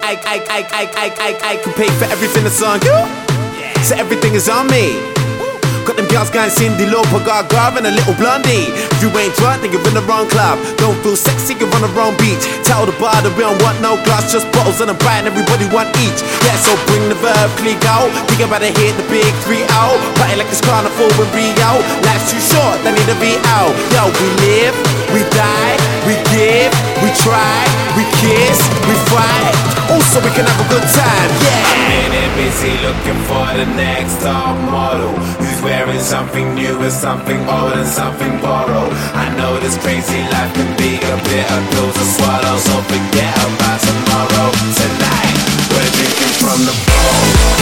I can pay for everything that's on you. So everything is on me. Got them girls going Cindy Lauper, Gaga and a little blondie. If you ain't drunk, then you're in the wrong club. Don't feel sexy, you're on the wrong beach. Tell the bar that we don't want no glass, just bottles and a bite, and everybody want each. Yeah, so bring the verb, click out. Think about to hit the big 3 out. Party like it's carnival in Rio. Life's too short, they need to be out. Yo, we live, we die, we give, we try, we kiss, we fight. Also, we can have a good time, yeah. I'm in it busy looking for the next top model who's wearing something new and something old and something borrowed. I know this crazy life can be a bitter pill to swallow, so forget about tomorrow. Tonight, we're drinking from the bowl.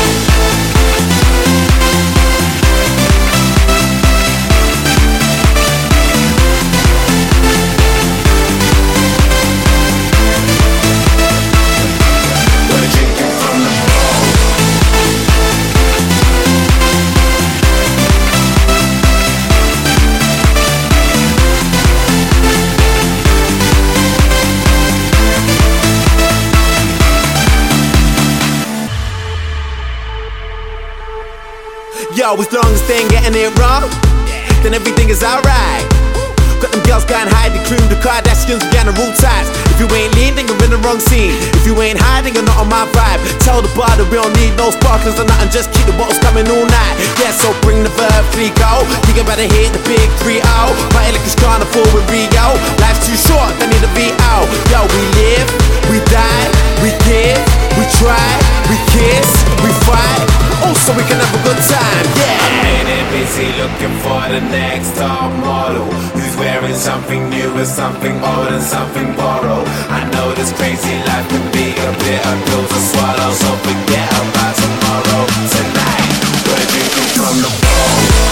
Yo, as long as they ain't getting it wrong, then everything is alright. Got them girls going high, the cream, the Kardashians, we got the rule ties. If you ain't lean, then you're in the wrong scene. If you ain't high, then you're not on my vibe. Tell the bar that we don't need no sparklers or nothing, just keep the bottles coming all night. Yeah, so bring the verb, 3 go. You better hit the big 3 out. Party like it's carnival in Rio. Life's too short, they need to be out. Yo, we live, we die, we give, we try, we kiss, we fight. Also, we can have a good time, yeah. I'm in it busy looking for the next top model who's wearing something new and something old and something borrowed. I know this crazy life can be a bitter pill to swallow, so forget about tomorrow. Tonight, we're drinking from the bowl.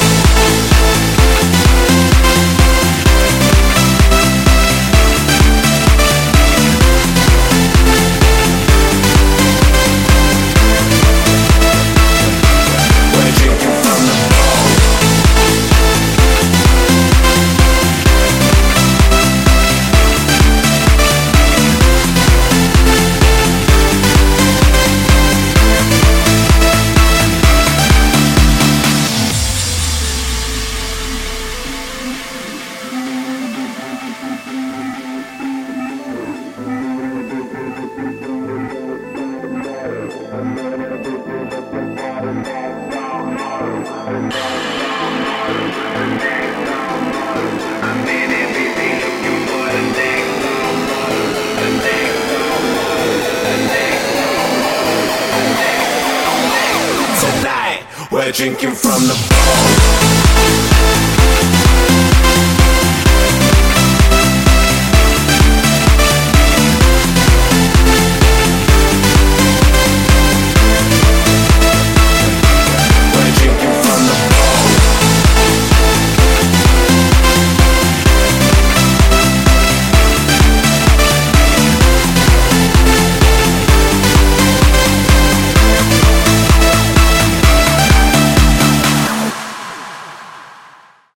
We're drinking from the bowl.